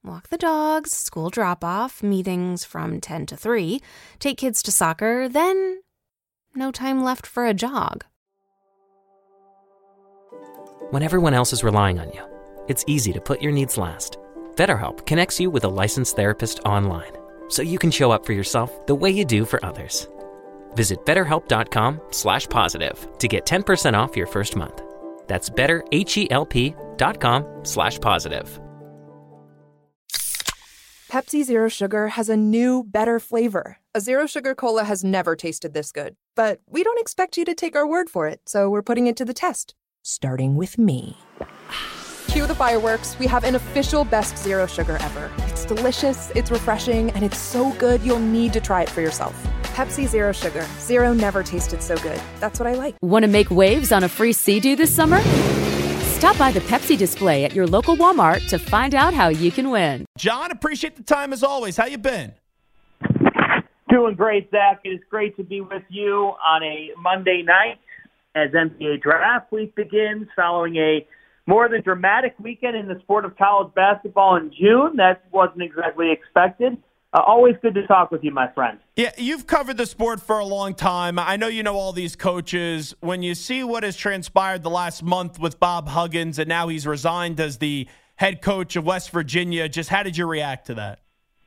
Walk the dogs, school drop-off, meetings from 10 to 3, take kids to soccer, then no time left for a jog. When everyone else is relying on you, it's easy to put your needs last. BetterHelp connects you with a licensed therapist online, so you can show up for yourself the way you do for others. Visit BetterHelp.com/positive to get 10% off your first month. That's BetterHelp.com/positive. Pepsi Zero Sugar has a new, better flavor. A Zero Sugar Cola has never tasted this good. But we don't expect you to take our word for it, so we're putting it to the test. Starting with me. Cue the fireworks. We have an official best Zero Sugar ever. It's delicious, it's refreshing, and it's so good you'll need to try it for yourself. Pepsi Zero Sugar. Zero never tasted so good. That's what I like. Want to make waves on a free Sea-Doo this summer? Stop by the Pepsi display at your local Walmart to find out how you can win. John, appreciate the time as always. How you been? Doing great, Zach. It is great to be with you on a Monday night as NBA Draft Week begins, following a more than dramatic weekend in the sport of college basketball in June. That wasn't exactly expected. Always good to talk with you, my friend. Yeah, you've covered the sport for a long time. I know you know all these coaches. When you see what has transpired the last month with Bob Huggins, and now he's resigned as the head coach of West Virginia, just how did you react to that?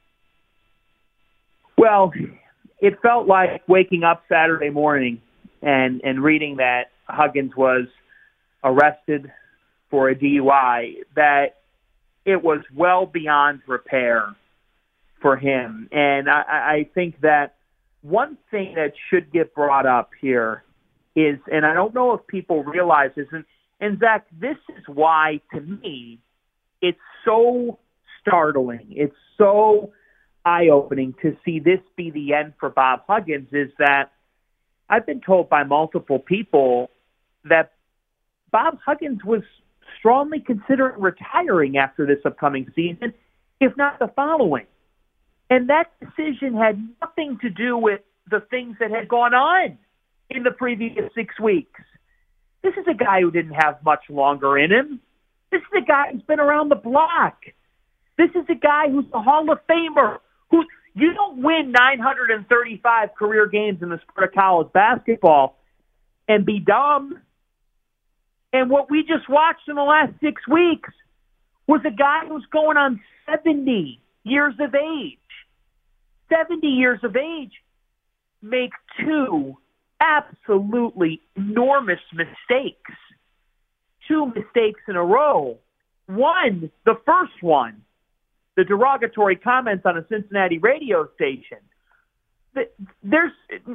Well, it felt like waking up Saturday morning and reading that Huggins was arrested for a DUI, that it was well beyond repair for him. And I think that one thing that should get brought up here is, and I don't know if people realize this, and Zach, this is why, to me, it's so startling. It's so eye-opening to see this be the end for Bob Huggins, is that I've been told by multiple people that Bob Huggins was strongly considering retiring after this upcoming season, if not the following. And that decision had nothing to do with the things that had gone on in the previous 6 weeks. This is a guy who didn't have much longer in him. This is a guy who's been around the block. This is a guy who's a Hall of Famer. Who you don't win 935 career games in the sport of college basketball and be dumb. And what we just watched in the last 6 weeks was a guy who's going on 70 years of age. 70 years of age, make two absolutely enormous mistakes. Two mistakes in a row. One, the first one, the derogatory comments on a Cincinnati radio station. There's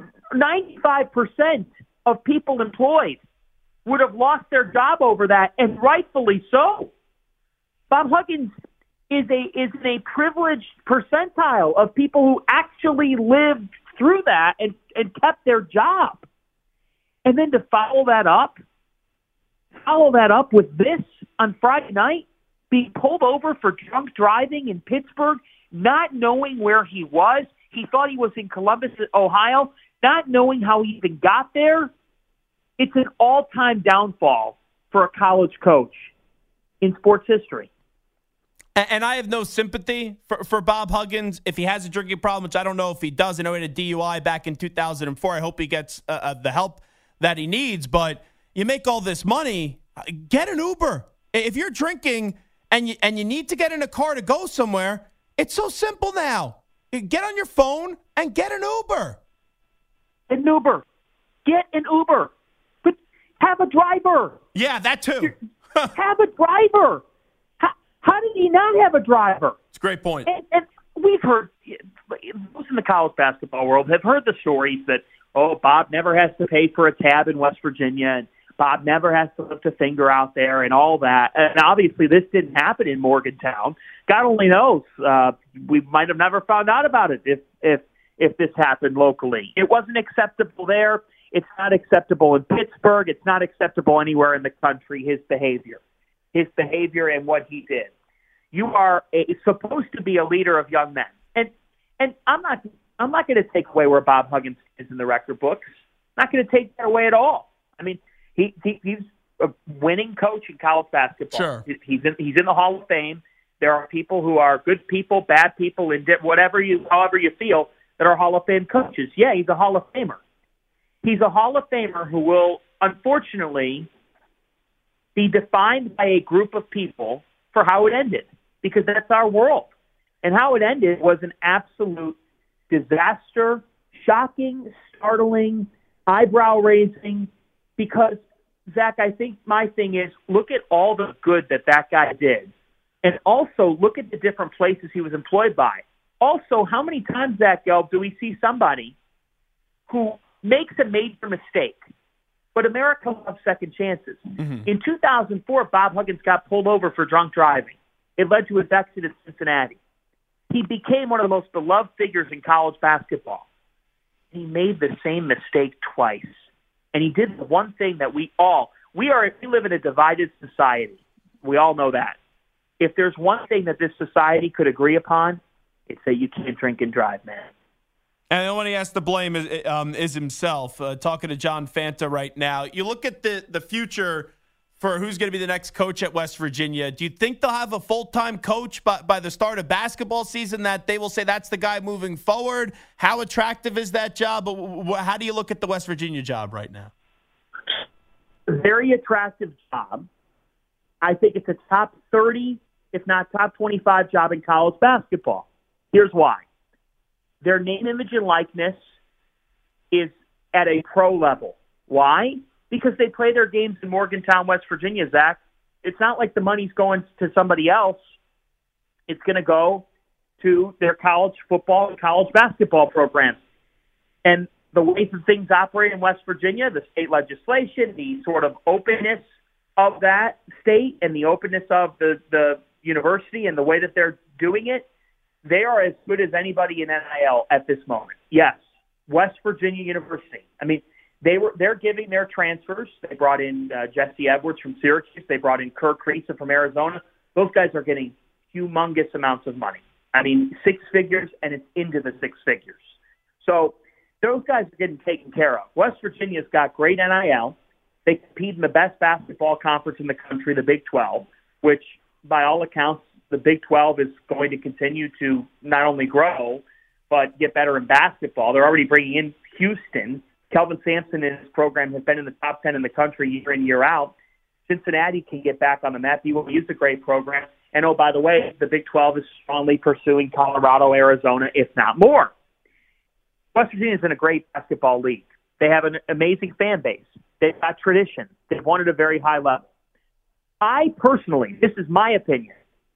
95% of people employed would have lost their job over that, and rightfully so. Bob Huggins is in a privileged percentile of people who actually lived through that and kept their job. And then to follow that up with this on Friday night, being pulled over for drunk driving in Pittsburgh, not knowing where he was. He thought he was in Columbus, Ohio, not knowing how he even got there. It's an all-time downfall for a college coach in sports history. And I have no sympathy for Bob Huggins if he has a drinking problem, which I don't know if he does. I know he had a DUI back in 2004. I hope he gets the help that he needs. But you make all this money, get an Uber. If you're drinking and you need to get in a car to go somewhere, it's so simple now. Get on your phone and get an Uber. An Uber. Get an Uber. But have a driver. Yeah, that too. Have a driver. How did he not have a driver? It's a great point. And we've heard, those in the college basketball world have heard the stories that, Bob never has to pay for a tab in West Virginia, and Bob never has to lift a finger out there and all that. And obviously this didn't happen in Morgantown. God only knows. We might have never found out about it if this happened locally. It wasn't acceptable there. It's not acceptable in Pittsburgh. It's not acceptable anywhere in the country, his behavior and what he did. You are supposed to be a leader of young men. And I'm not going to take away where Bob Huggins is in the record books. I'm not going to take that away at all. I mean, he's a winning coach in college basketball. Sure. He's in the Hall of Fame. There are people who are good people, bad people, however you feel, that are Hall of Fame coaches. Yeah, he's a Hall of Famer. He's a Hall of Famer who will, unfortunately, be defined by a group of people for how it ended, because that's our world. And how it ended was an absolute disaster, shocking, startling, eyebrow-raising, because, Zach, I think my thing is, look at all the good that guy did, and also look at the different places he was employed by. Also, how many times, Zach Gelb, do we see somebody who makes a major mistake, but America loves second chances? Mm-hmm. In 2004, Bob Huggins got pulled over for drunk driving. It led to his exit at Cincinnati. He became one of the most beloved figures in college basketball. He made the same mistake twice. And he did the one thing that we live in a divided society. We all know that. If there's one thing that this society could agree upon, it's that you can't drink and drive, man. And the one he has to blame is himself. Talking to John Fanta right now. You look at the future for who's going to be the next coach at West Virginia. Do you think they'll have a full-time coach by the start of basketball season that they will say that's the guy moving forward? How attractive is that job? How do you look at the West Virginia job right now? Very attractive job. I think it's a top 30, if not top 25 job in college basketball. Here's why. Their name, image, and likeness is at a pro level. Why? Because they play their games in Morgantown, West Virginia, Zach. It's not like the money's going to somebody else. It's going to go to their college football and college basketball programs. And the ways that things operate in West Virginia, the state legislation, the sort of openness of that state and the openness of the university and the way that they're doing it, they are as good as anybody in NIL at this moment. Yes, West Virginia University. I mean, they're giving their transfers. They brought in Jesse Edwards from Syracuse. They brought in Kirk Kriisa from Arizona. Those guys are getting humongous amounts of money. I mean, 6 figures, and it's into the 6 figures. So those guys are getting taken care of. West Virginia's got great NIL. They compete in the best basketball conference in the country, the Big 12, which, by all accounts, the Big 12 is going to continue to not only grow, but get better in basketball. They're already bringing in Houston. Kelvin Sampson and his program has been in the top 10 in the country year in, year out. Cincinnati can get back on the map. BYU is a great program. And, oh, by the way, the Big 12 is strongly pursuing Colorado, Arizona, if not more. West Virginia is in a great basketball league. They have an amazing fan base. They've got tradition. They've won at a very high level. I personally, this is my opinion,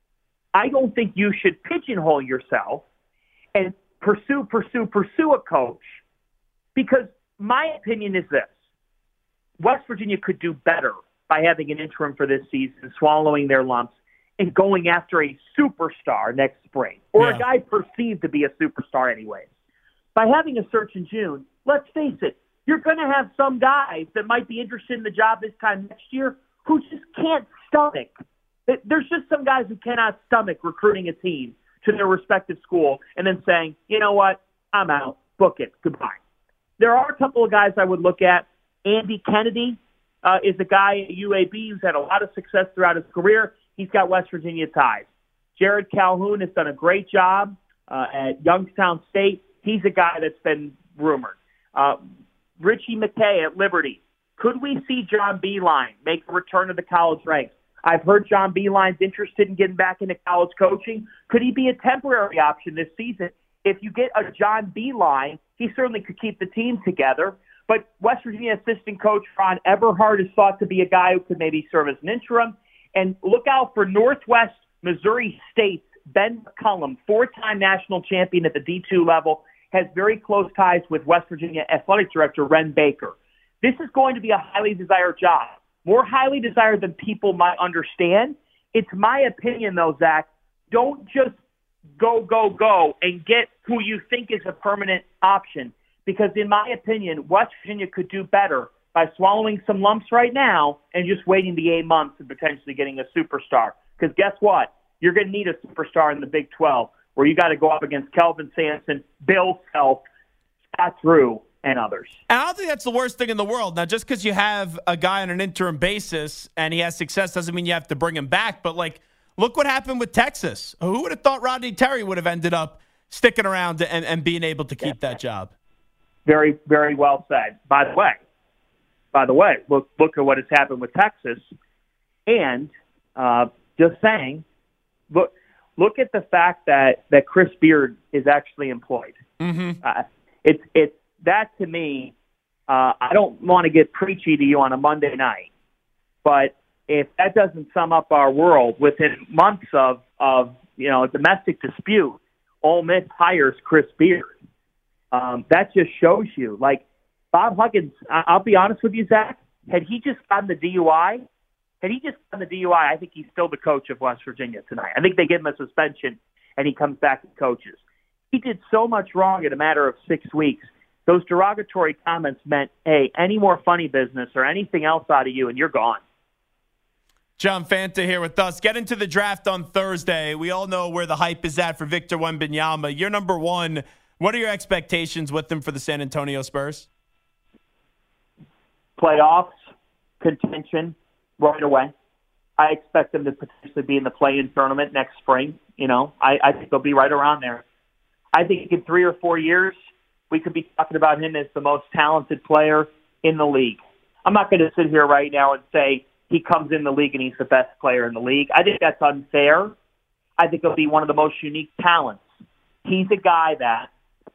I don't think you should pigeonhole yourself and pursue a coach, because my opinion is this. West Virginia could do better by having an interim for this season, swallowing their lumps, and going after a superstar next spring, or a guy perceived to be a superstar anyways. By having a search in June, let's face it, you're going to have some guys that might be interested in the job this time next year who just can't stomach. There's just some guys who cannot stomach recruiting a team to their respective school and then saying, you know what, I'm out, book it, goodbye. There are a couple of guys I would look at. Andy Kennedy is a guy at UAB who's had a lot of success throughout his career. He's got West Virginia ties. Jared Calhoun has done a great job at Youngstown State. He's a guy that's been rumored. Richie McKay at Liberty. Could we see John Beilein make a return to the college ranks? I've heard John Beilein's interested in getting back into college coaching. Could he be a temporary option this season? If you get a John Beilein, he certainly could keep the team together. But West Virginia assistant coach Ron Eberhard is thought to be a guy who could maybe serve as an interim. And look out for Northwest Missouri State's Ben McCullum, 4-time national champion at the D2 level, has very close ties with West Virginia Athletic Director Ren Baker. This is going to be a highly desired job, more highly desired than people might understand. It's my opinion, though, Zach, don't just go and get who you think is a permanent option, because in my opinion, West Virginia could do better by swallowing some lumps right now and just waiting the 8 months and potentially getting a superstar. Because guess what? You're going to need a superstar in the Big 12, where you got to go up against Kelvin Sampson, Bill Self, Scott Drew, and others. And I don't think that's the worst thing in the world. Now, just because you have a guy on an interim basis and he has success doesn't mean you have to bring him back. But, like, look what happened with Texas. Who would have thought Rodney Terry would have ended up sticking around and being able to keep that job? Very, very well said. By the way, look at what has happened with Texas. And just saying, look at the fact that Chris Beard is actually employed. Mm-hmm. It's that to me. I don't want to get preachy to you on a Monday night, but if that doesn't sum up our world within months of a domestic dispute, Ole Miss hires Chris Beard. That just shows you, like, Bob Huggins, I'll be honest with you, Zach, had he just gotten the DUI, I think he's still the coach of West Virginia tonight. I think they give him a suspension and he comes back and coaches. He did so much wrong in a matter of 6 weeks. Those derogatory comments meant, hey, any more funny business or anything else out of you and you're gone. John Fanta here with us. Get into the draft on Thursday. We all know where the hype is at for Victor Wembanyama. You're number one. What are your expectations with him for the San Antonio Spurs? Playoffs, contention, right away. I expect them to potentially be in the play-in tournament next spring. I think they'll be right around there. I think in 3 or 4 years, we could be talking about him as the most talented player in the league. I'm not going to sit here right now and say he comes in the league and he's the best player in the league. I think that's unfair. I think he'll be one of the most unique talents. He's a guy that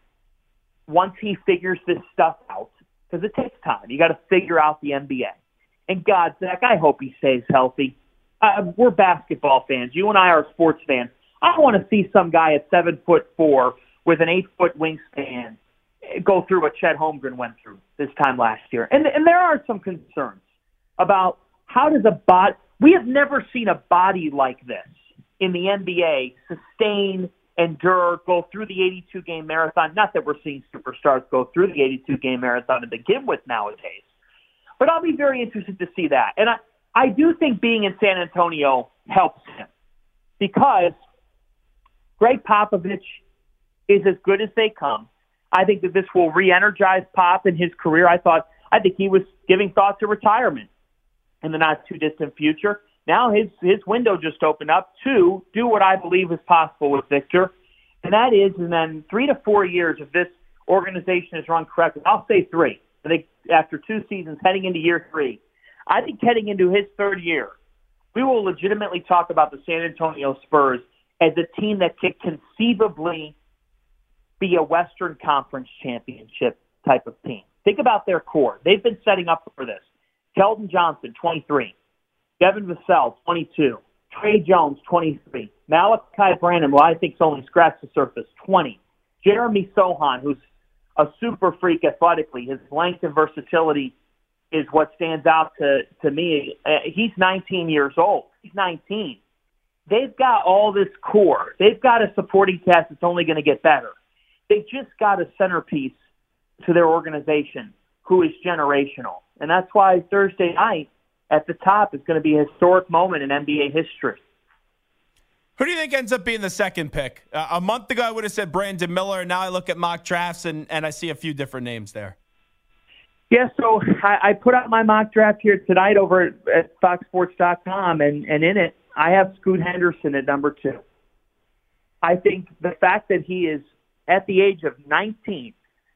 once he figures this stuff out, because it takes time, you got to figure out the NBA. And God, Zach, I hope he stays healthy. We're basketball fans. You and I are sports fans. I don't want to see some guy at 7'4" with an 8-foot wingspan go through what Chet Holmgren went through this time last year. And there are some concerns about how does we have never seen a body like this in the NBA sustain, endure, go through the 82-game marathon. Not that we're seeing superstars go through the 82-game marathon to begin with nowadays. But I'll be very interested to see that. And I do think being in San Antonio helps him because Greg Popovich is as good as they come. I think that this will re-energize Pop in his career. I think he was giving thought to retirement in the not-too-distant future. Now his window just opened up to do what I believe is possible with Victor, and that is, and then 3 to 4 years, if this organization is run correctly, I'll say 3. I think after 2 seasons, heading into year 3, I think heading into his 3rd year, we will legitimately talk about the San Antonio Spurs as a team that could conceivably be a Western Conference championship type of team. Think about their core. They've been setting up for this. Keldon Johnson, 23. Devin Vassell, 22. Trey Jones, 23. Malachi Branham, who I think's only scratched the surface, 20. Jeremy Sohan, who's a super freak athletically. His length and versatility is what stands out to me. He's 19 years old. He's 19. They've got all this core. They've got a supporting cast that's only going to get better. They just got a centerpiece to their organization who is generational. And that's why Thursday night at the top is going to be a historic moment in NBA history. Who do you think ends up being the second pick? A month ago, I would have said Brandon Miller. Now I look at mock drafts, and I see a few different names there. Yeah, so I put out my mock draft here tonight over at FoxSports.com, and in it, I have Scoot Henderson at number 2. I think the fact that he is at the age of 19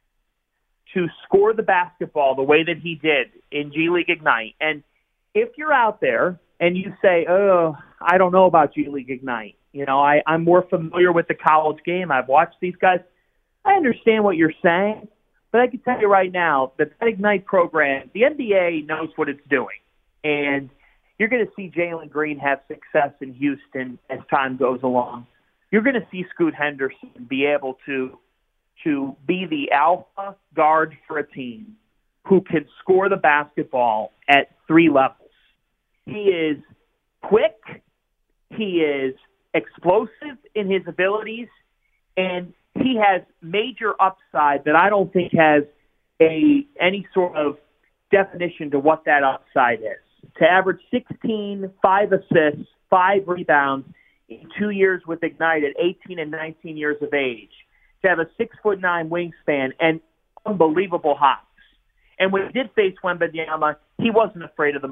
to score the basketball the way that he did in G League Ignite, and if you're out there and you say, oh, I don't know about G League Ignite, I'm more familiar with the college game, I've watched these guys, I understand what you're saying, but I can tell you right now that Ignite program, the NBA knows what it's doing, and you're going to see Jalen Green have success in Houston as time goes along. You're going to see Scoot Henderson be able to be the alpha guard for a team who can score the basketball at 3 levels. He is quick, he is explosive in his abilities, and he has major upside that I don't think has any sort of definition to what that upside is. To average 16, 5 assists, 5 rebounds in 2 years with Ignite at 18 and 19 years of age. To have a 6'9" wingspan and unbelievable hops. And when he did face Wembanyama, he wasn't afraid of the moment.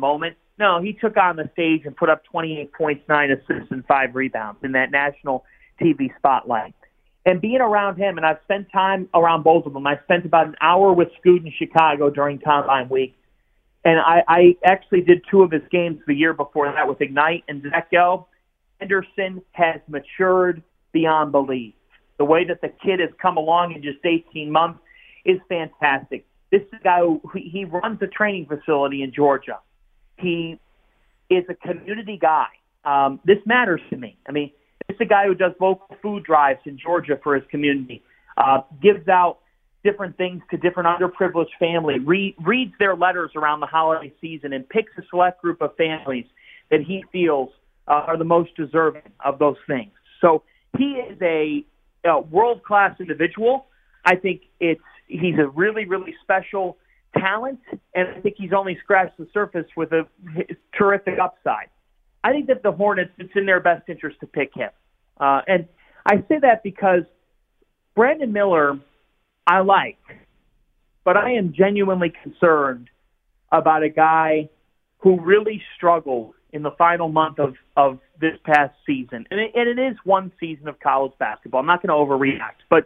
No, he took on the stage and put up 28 points, 9 assists, and 5 rebounds in that national TV spotlight. And being around him, and I've spent time around both of them. I spent about an hour with Scoot in Chicago during Combine Week. And I actually did 2 of his games the year before that with Ignite and Zach Gelb. Henderson has matured beyond belief. The way that the kid has come along in just 18 months is fantastic. This is a guy who he runs a training facility in Georgia. He is a community guy. This matters to me. I mean, this is a guy who does local food drives in Georgia for his community, gives out different things to different underprivileged families, reads their letters around the holiday season, and picks a select group of families that he feels are the most deserving of those things. So he is a world-class individual. I think he's a really, really special talent, and I think he's only scratched the surface with a terrific upside. I think that the Hornets, it's in their best interest to pick him. And I say that because Brandon Miller, I like, but I am genuinely concerned about a guy who really struggled in the final month of this past season. And it is one season of college basketball. I'm not going to overreact, but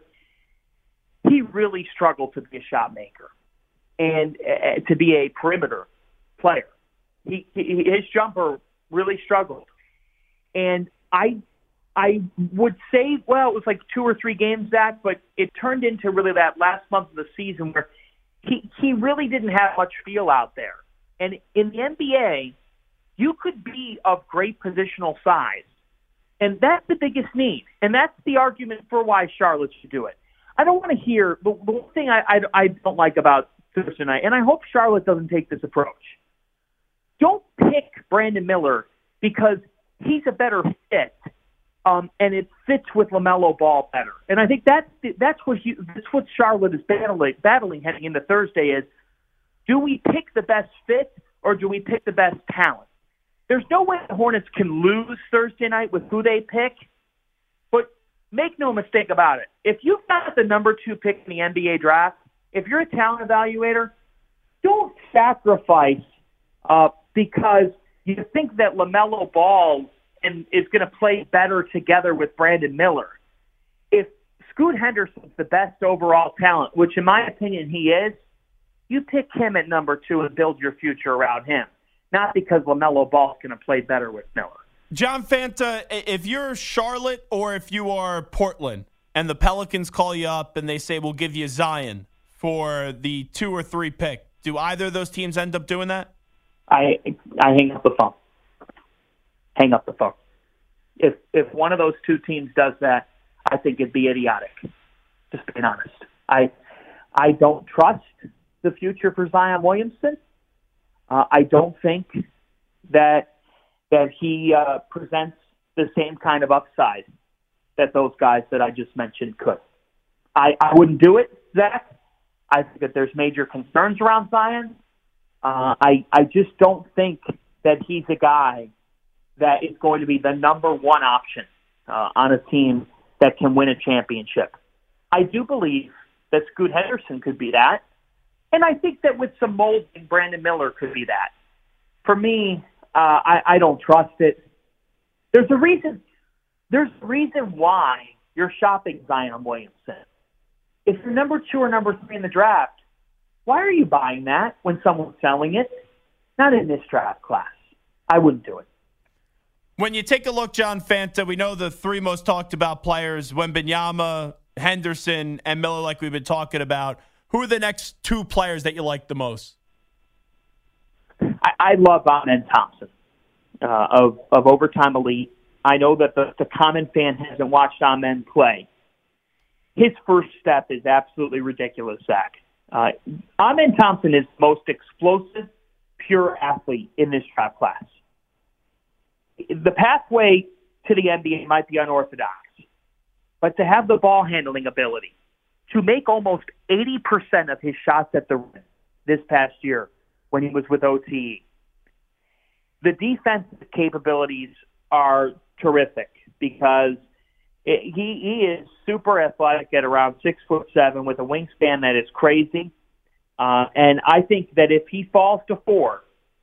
he really struggled to be a shot maker and to be a perimeter player. His jumper really struggled. And I would say, well, it was like 2 or 3 games, Zach, but it turned into really that last month of the season where he really didn't have much feel out there. And in the NBA, you could be of great positional size, and that's the biggest need. And that's the argument for why Charlotte should do it. I don't want to hear the one thing I don't like about Thursday night, and I hope Charlotte doesn't take this approach. Don't pick Brandon Miller because he's a better fit, and it fits with LaMelo Ball better. And I think that's what Charlotte is battling heading into Thursday is, do we pick the best fit or do we pick the best talent? There's no way the Hornets can lose Thursday night with who they pick, but make no mistake about it. If you've got the number 2 pick in the NBA draft, if you're a talent evaluator, don't sacrifice because you think that LaMelo Ball is going to play better together with Brandon Miller. If Scoot Henderson's the best overall talent, which in my opinion he is, you pick him at number 2 and build your future around him, not because LaMelo Ball's going to play better with Miller. John Fanta, if you're Charlotte or if you are Portland and the Pelicans call you up and they say, we'll give you Zion for the 2 or 3 pick, do either of those teams end up doing that? I hang up the phone. Hang up the phone. If one of those 2 teams does that, I think it'd be idiotic. Just being honest. I don't trust the future for Zion Williamson. I don't think that he presents the same kind of upside that those guys that I just mentioned could. I wouldn't do it, Zach. I think that there's major concerns around Zion. I just don't think that he's a guy that is going to be the number 1 option on a team that can win a championship. I do believe that Scoot Henderson could be that. And I think that with some molding, Brandon Miller could be that. For me, I don't trust it. There's a reason why you're shopping Zion Williamson. If you're number 2 or number 3 in the draft, why are you buying that when someone's selling it? Not in this draft class. I wouldn't do it. When you take a look, John Fanta, we know the 3 most talked about players, Wembanyama, Henderson, and Miller, like we've been talking about. Who are the next 2 players that you like the most? I love Amen Thompson of Overtime Elite. I know that the common fan hasn't watched Amen play. His first step is absolutely ridiculous, Zach. Amen Thompson is the most explosive, pure athlete in this draft class. The pathway to the NBA might be unorthodox, but to have the ball handling ability, to make almost 80% of his shots at the rim this past year when he was with OTE. The defensive capabilities are terrific because he is super athletic at around 6'7" with a wingspan that is crazy. And I think that if he falls to 4,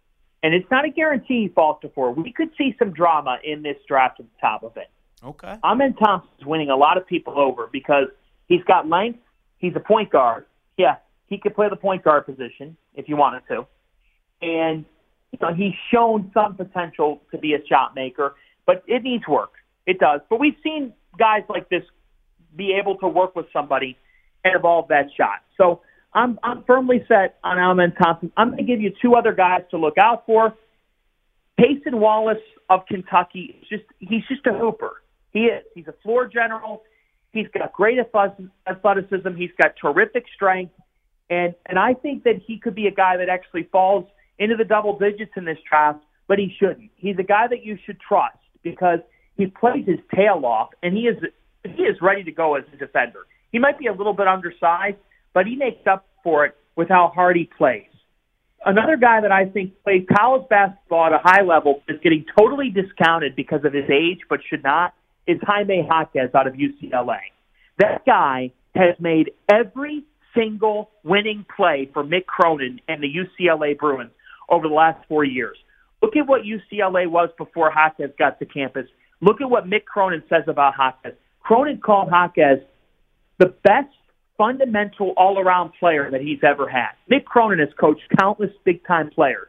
and it's not a guarantee he falls to 4. We could see some drama in this draft at the top of it. Okay. Amen Thompson's winning a lot of people over because he's got length. He's a point guard. Yeah, he could play the point guard position if you wanted to. And he's shown some potential to be a shot maker, but it needs work. It does. But we've seen guys like this be able to work with somebody and evolve that shot. So I'm firmly set on Amen Thompson. I'm going to give you 2 other guys to look out for. Payson Wallace of Kentucky, he's just a hooper. He is. He's a floor general. He's got great athleticism. He's got terrific strength. And I think that he could be a guy that actually falls into the double digits in this draft, but he shouldn't. He's a guy that you should trust because he plays his tail off, and he is ready to go as a defender. He might be a little bit undersized, but he makes up for it with how hard he plays. Another guy that I think played college basketball at a high level is getting totally discounted because of his age, but should not, is Jaime Jaquez out of UCLA. That guy has made every single winning play for Mick Cronin and the UCLA Bruins over the last 4 years. Look at what UCLA was before Jaquez got to campus. Look at what Mick Cronin says about Jaquez. Cronin called Jaquez the best fundamental all-around player that he's ever had. Mick Cronin has coached countless big-time players.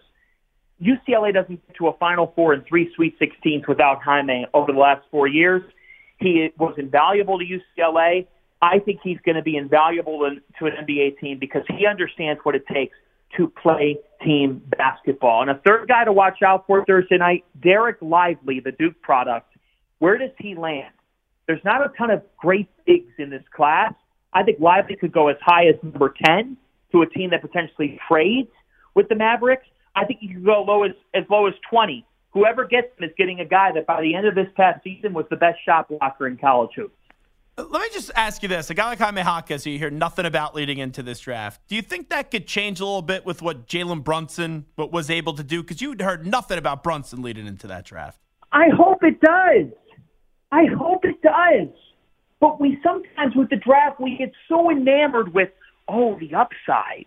UCLA doesn't get to a Final Four and 3 Sweet 16s without Jaime over the last 4 years. He was invaluable to UCLA. I think he's going to be invaluable to an NBA team because he understands what it takes to play team basketball. And a third guy to watch out for Thursday night, Derek Lively, the Duke product. Where does he land? There's not a ton of great bigs in this class. I think Lively could go as high as number 10 to a team that potentially trades with the Mavericks. I think he could go as low as 20. Whoever gets him is getting a guy that by the end of this past season was the best shot blocker in college hoops. Let me just ask you this. A guy like Jaime Jaquez, who you hear nothing about leading into this draft, do you think that could change a little bit with what Jalen Brunson was able to do? Because you heard nothing about Brunson leading into that draft. I hope it does. I hope it does. But we sometimes with the draft, we get so enamored with, the upside,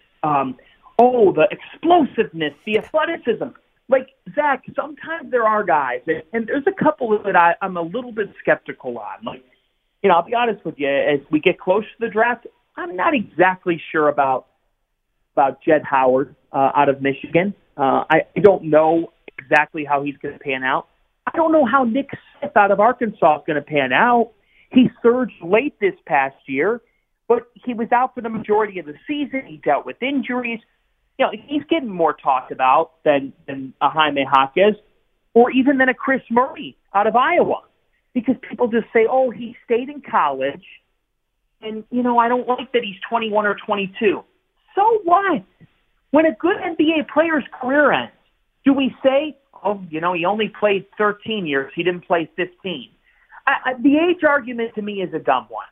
the explosiveness, the athleticism. Like, Zach, sometimes there are guys, and there's a couple that I'm a little bit skeptical on. Like, I'll be honest with you, as we get close to the draft, I'm not exactly sure about Jed Howard out of Michigan. I don't know exactly how he's going to pan out. I don't know how Nick Smith out of Arkansas is going to pan out. He surged late this past year, but he was out for the majority of the season. He dealt with injuries. He's getting more talked about than a Jaime Jaquez or even than a Chris Murray out of Iowa. Because people just say, he stayed in college, and, I don't like that he's 21 or 22. So what? When a good NBA player's career ends, do we say, he only played 13 years, he didn't play 15? The age argument to me is a dumb one.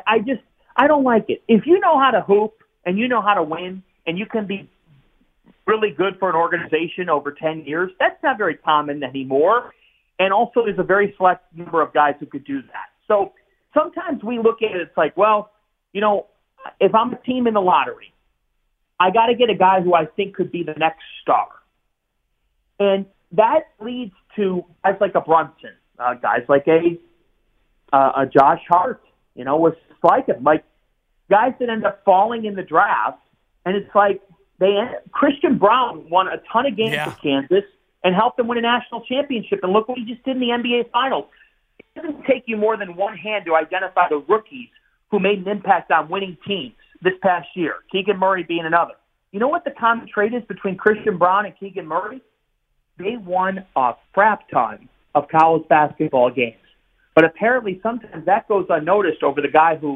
I don't like it. If you know how to hoop and you know how to win and you can be really good for an organization over 10 years, that's not very common anymore. And also there's a very select number of guys who could do that. So sometimes we look at it, it's like, if I'm a team in the lottery, I got to get a guy who I think could be the next star. And that leads to guys like a Brunson, guys like a Josh Hart, was like him, like guys that end up falling in the draft. And it's like Christian Braun won a ton of games with Kansas and helped them win a national championship. And look what he just did in the NBA Finals. It doesn't take you more than one hand to identify the rookies who made an impact on winning teams this past year, Keegan Murray being another. You know what the common trait is between Christian Braun and Keegan Murray? They won a crap ton of college basketball games. But apparently sometimes that goes unnoticed over the guy who,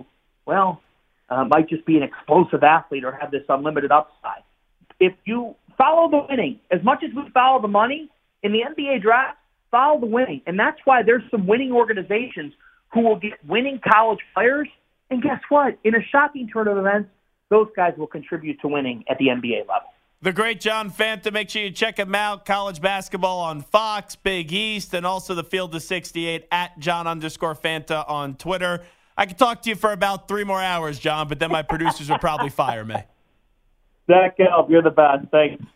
might just be an explosive athlete or have this unlimited upside. If you follow the winning, as much as we follow the money, in the NBA draft, follow the winning. And that's why there's some winning organizations who will get winning college players. And guess what? In a shocking turn of events, those guys will contribute to winning at the NBA level. The great John Fanta. Make sure you check him out. College basketball on Fox, Big East, and also the Field of 68 at John_Fanta on Twitter. I could talk to you for about 3 more hours, John, but then my producers would probably fire me. Zach Gelb, you're the best. Thanks.